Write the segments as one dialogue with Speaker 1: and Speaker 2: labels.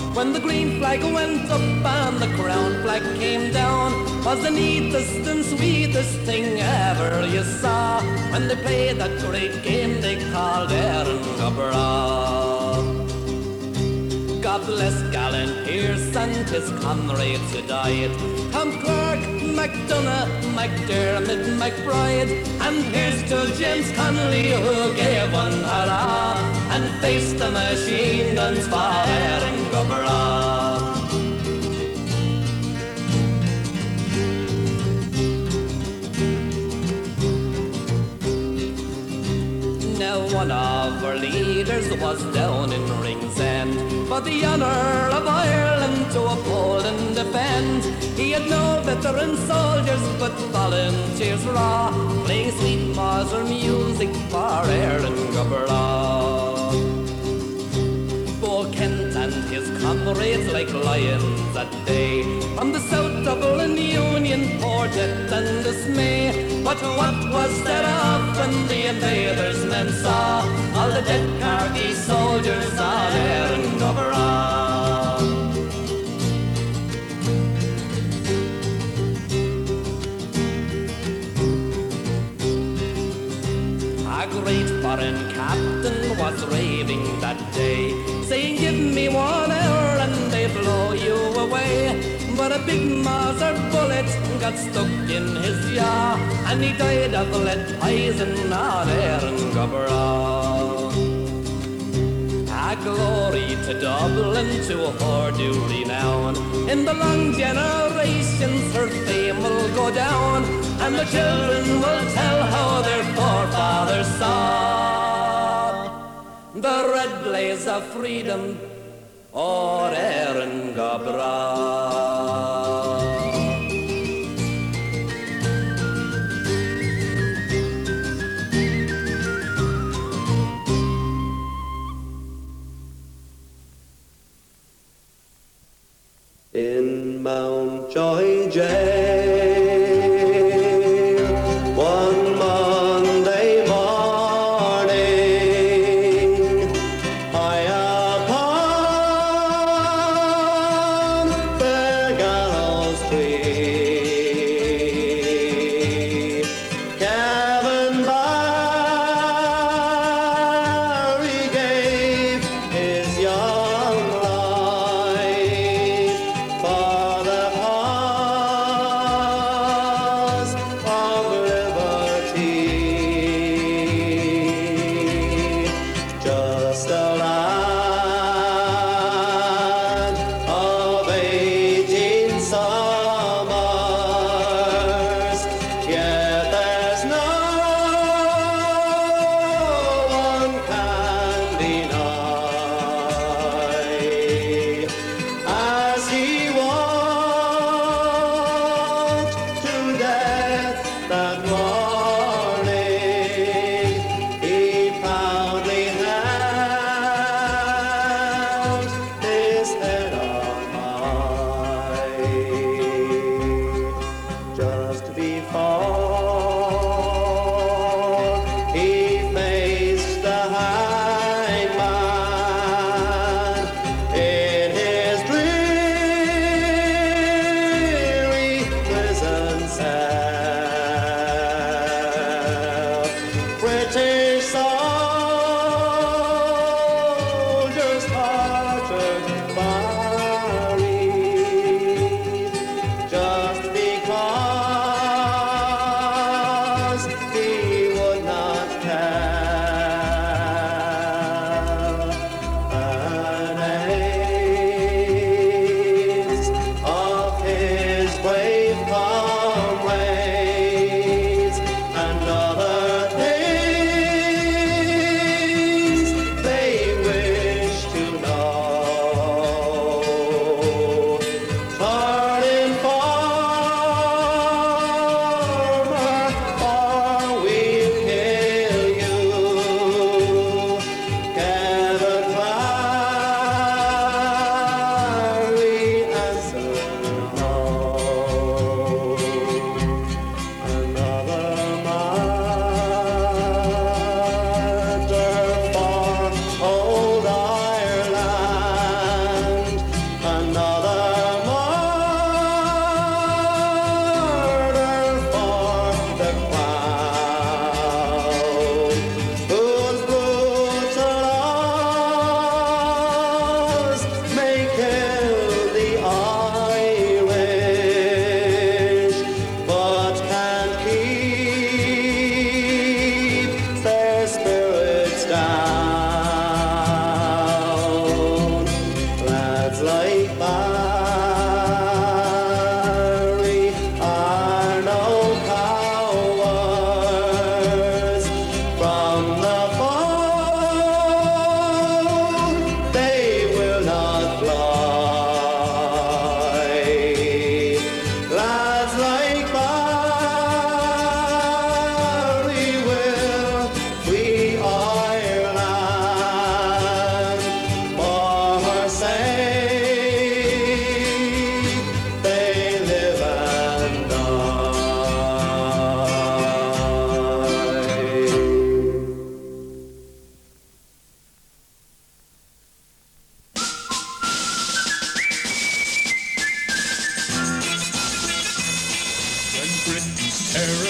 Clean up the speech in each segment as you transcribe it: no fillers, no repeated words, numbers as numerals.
Speaker 1: When the green flag went up and the crown flag came down, was the neatest and sweetest thing ever you saw. When they played that great game they called Erin Gobra. God bless Gallant Pearce and his comrades who died, Tom Clark, MacDonough, McDermott, McBride, and here's to James Connolly who gave one hurrah and faced the machine guns for Erin Gobra. Now one of our leaders was down in Ringsend for the honour of Ireland to uphold and defend. He had no veteran soldiers but volunteers raw, playing sweet Mauser music for Erin Gobra. Bo Kent and his comrades like lions that day, from the south Dublin Union poured death and dismay. But what was said of when the invaders' men saw all the dead Carthy soldiers of Erin Gobra? A great foreign captain was raving that day, saying, "Give me 1 hour and they blow you away." But a big Mauser bullet got stuck in his jaw, and he died of lead poison on Erin Gobra. A glory to Dublin, to her due renown. In the long generations her fame will go down, and the children will tell how their forefathers saw the red blaze of freedom o'er Erin Gobra.
Speaker 2: In Mountjoy jail, one Monday morning, high upon the gallows tree, Kevin Barry gave his young life for the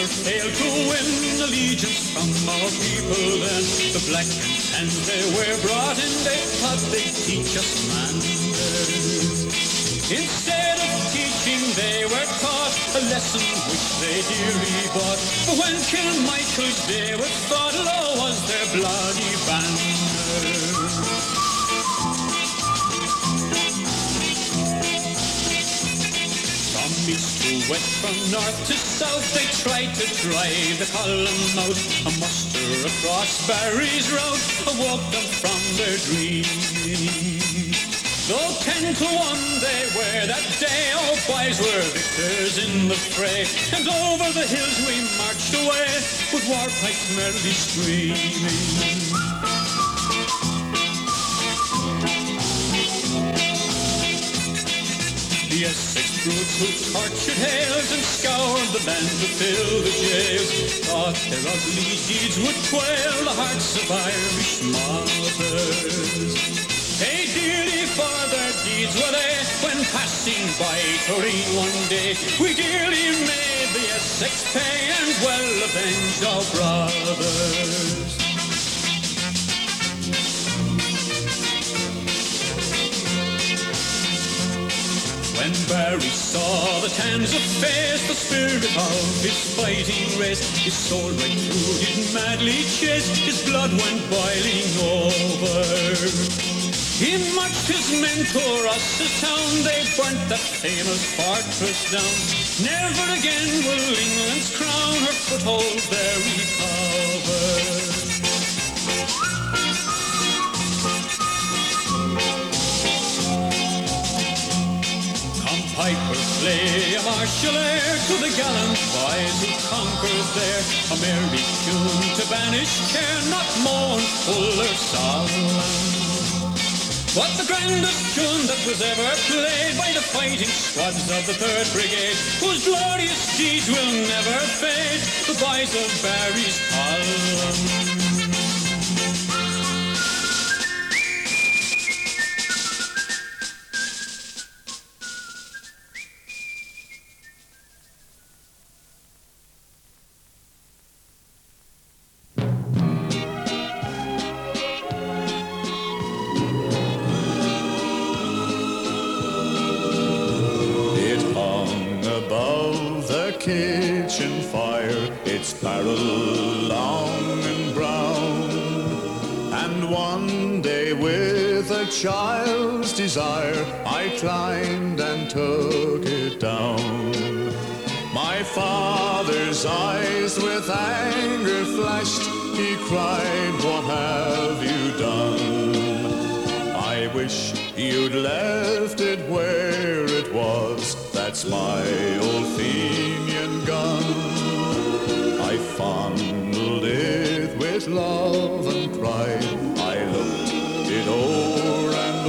Speaker 3: failed to win allegiance from our people then. The black and tans they were brought in, they thought they'd teach us manners. Instead of teaching, they were taught a lesson which they dearly bought. But when Kilmichael's day was fought, low was their bloody banner. From east to west, from north to south, they tried to drive the column out. A muster across Barry's road awoke them from their dream. Though 10 to 1 they were that day, our boys were victors in the fray. And over the hills we marched away, with war pipes merrily screaming. The Essex brutes who tortured Hales and scoured the land to fill the jails thought their ugly deeds would quail the hearts of Irish mothers. They dearly for their deeds were they, when passing by Turin one day. We dearly made the Essex pay and well avenged our brothers. When Barry saw the tans of face, the spirit of his fighting race, his soul right through did madly chase, his blood went boiling over. He marched his men to Ross's town, they burnt that famous fortress down. Never again will England's crown her foothold there recover. Piper play a martial air to the gallant boys who conquered there. A merry tune to banish care, not mournful or solemn, but the grandest tune that was ever played by the fighting squads of the 3rd Brigade, whose glorious deeds will never fade, the boys of Barry's column.
Speaker 4: Kitchen fire, its barrel long and brown, and one day with a child's desire I climbed and took it down. My father's eyes with anger flashed, he cried, "What have you done? I wish you'd left it where it was, that's my old Fenian gun." I fondled it with love and pride, I looked it o'er and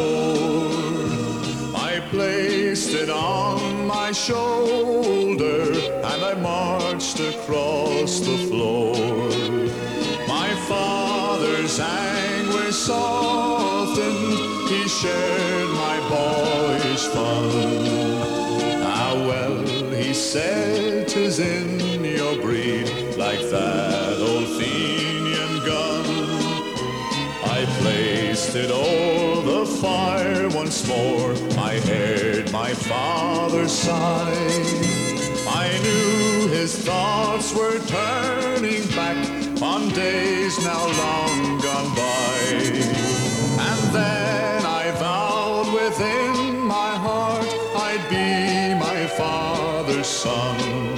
Speaker 4: o'er. I placed it on my shoulder and I marched across the floor. My father's anguish softened, he shared my boyish fun. Ah well, he said, 'tis in your breed, like that old Fenian gun. I placed it o'er the fire once more, I heard my father sigh. I knew his thoughts were turning back on days now long gone by. And then I vowed within my heart I'd be my father's son.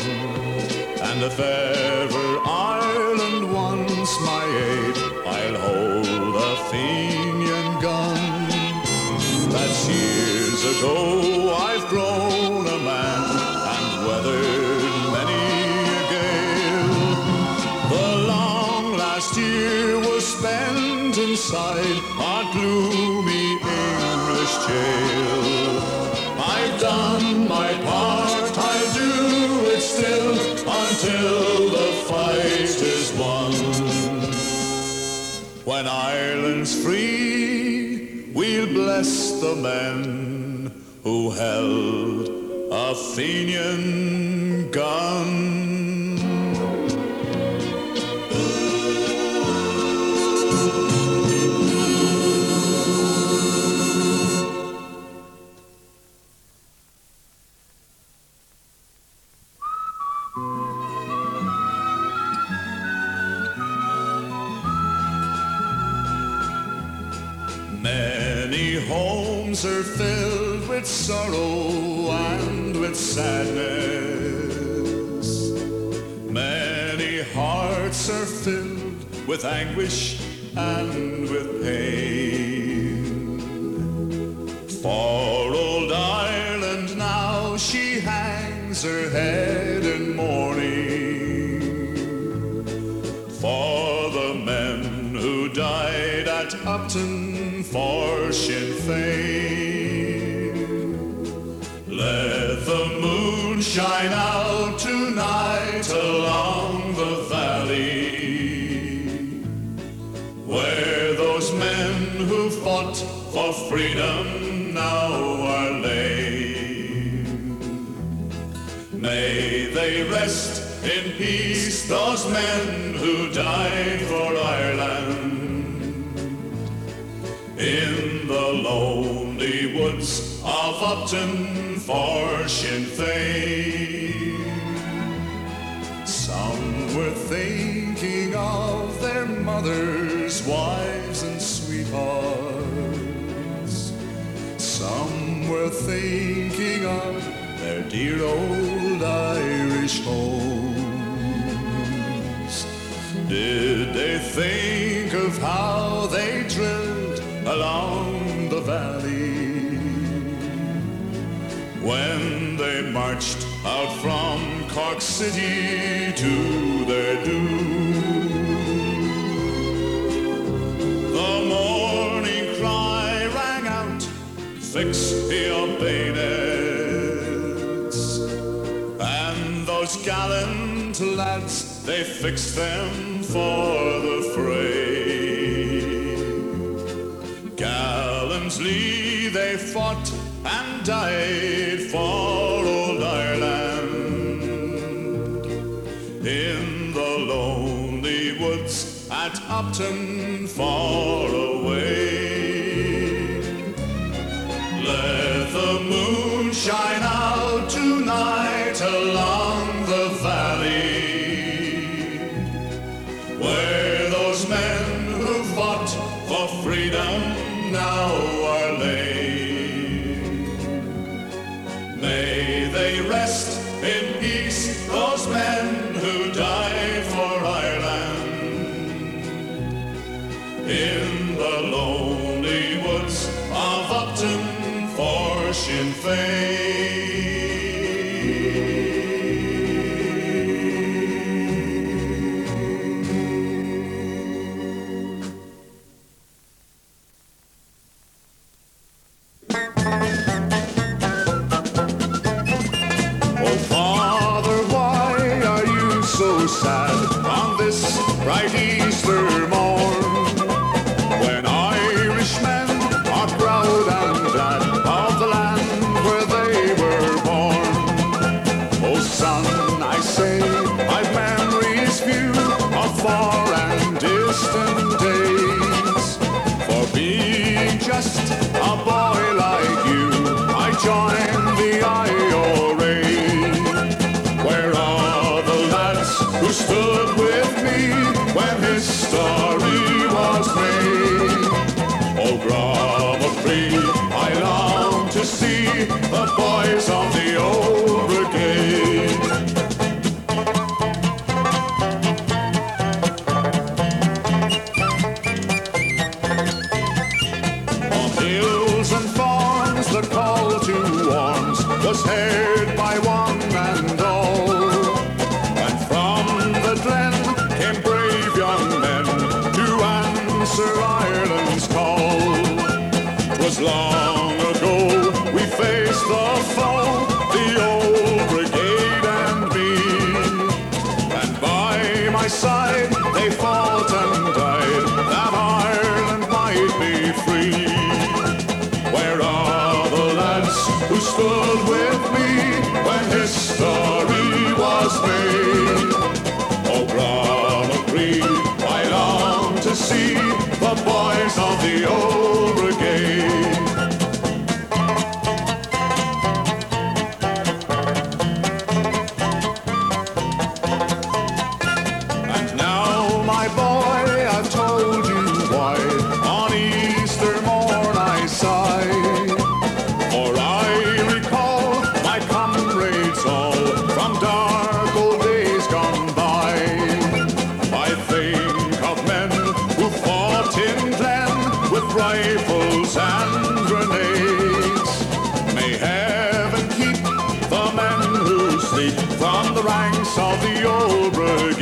Speaker 4: And if ever Ireland wants my aid, I'll hold a Fenian gun. That's years ago, I've grown a man and weathered many a gale. The long last year was spent inside a gloomy English jail. I've done my part, I'll do it still, until the fight is won. When Ireland's free, we'll bless the men who held a Fenian gun. hearts are filled with sorrow and with sadness. Many hearts are filled with anguish and with pain. For old Ireland now she hangs her head in mourning for the men who died at Upton for Sinn Féin. Let the moon shine out tonight along the valley where those men who fought for freedom now are laid. May they rest in peace, those men who died for Ireland. In the lonely woods of Upton for Sinn Féin. Some were thinking of their mothers, wives and sweethearts. Some were thinking of their dear old Irish homes. Did they think of how they drilled along the valley when they marched out from Cork City to their doom? The morning cry rang out, fix your bayonets, and those gallant lads, they fixed them for the fray. Gallantly they fought and died for old Ireland. In the lonely woods at Upton far away. Let the moon shine out tonight along the valley where those men who fought for freedom now are laid. May they rest in peace, those men who died for Ireland. In the lonely woods of Upton for Sinn Féin. Bright Easter morn, when Irishmen are proud and glad of the land where they were born. Oh son, I say, I've memories few of far and distant days. For being just a boy like you, I joined the IRA, where are the lads who stood with me when history was made? Oh, Gramopri, I long to see the boys of the old brigade. On hills and farms the call to arms was heard by one and all, and from the glen came brave young men to answer Ireland's call. 'Twas long ago we faced the foe, the old brigade and me, and by my side they fought and died that Ireland might be free. Where are the lads who stood with me when history was made? Oh, Gramopri, I long to see the boys of the old brigade. rifles and grenades. May heaven keep the men who sleep from the ranks of the old brigade.